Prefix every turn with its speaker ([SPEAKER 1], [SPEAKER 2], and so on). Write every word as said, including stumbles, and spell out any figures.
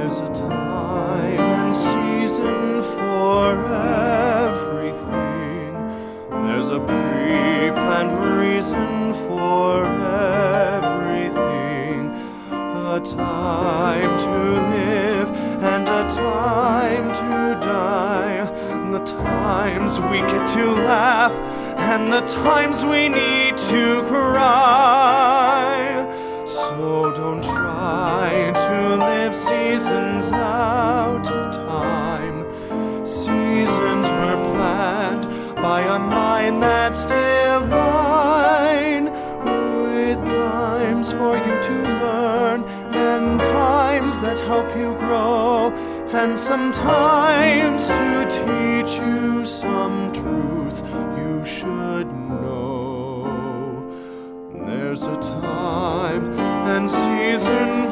[SPEAKER 1] There's a time and season for everything. There's a pre-planned reason for everything. A time to live and a time to die. The times we get to laugh and the times we need to cry. So don't try to live seasons out of time. Seasons were planned by a mind that's divine, with times for you to learn and times that help you grow, and sometimes to teach you some truth you should know. There's a time and season